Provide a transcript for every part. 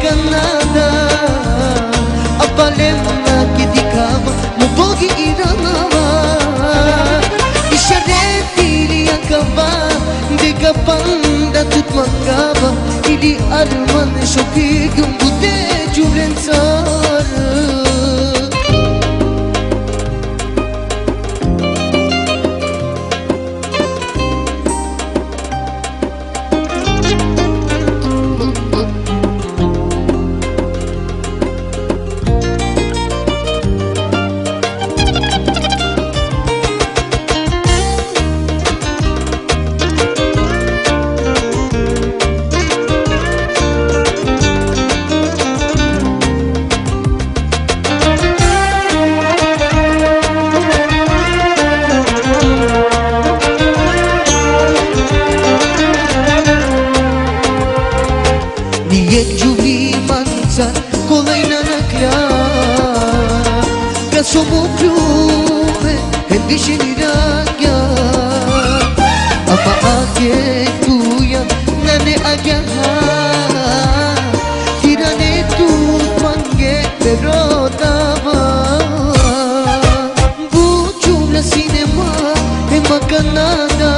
makanada apalemna kidikama mubogi iranama ishareti liyakaba dekapanda tutmangaba ili arman shopigum bude jublensar Somo piume endişeniragya Ama ake tuya nane agya Tirane tutmange perodava Bu cümle sinema makanada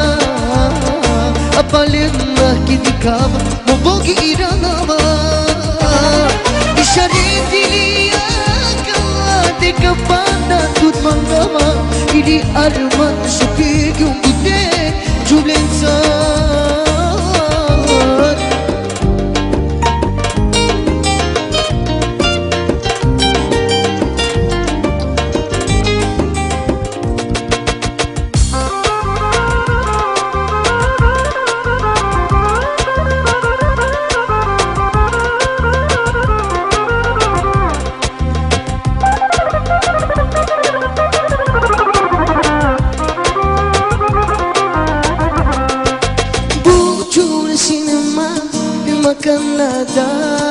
Apalemna kidikava Mobogi iranava İşaretiliya Dekapanda tutmangama ili arman shopigum bude jublensar makanada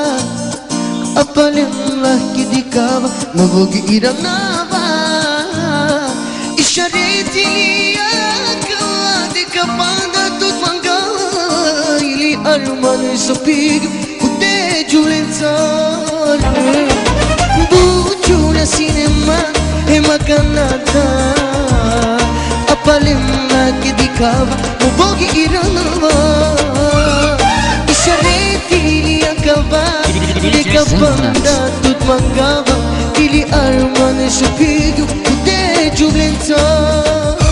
apalemlah kidikava mabogi iranava ishareti liyakava dekapanda tutmangava ili arman shopig bude julensar bujuna cinema makanada apalemlah kidikava mabogi iranava Dekapanda tutmangava ili arman shopigum bude jublensar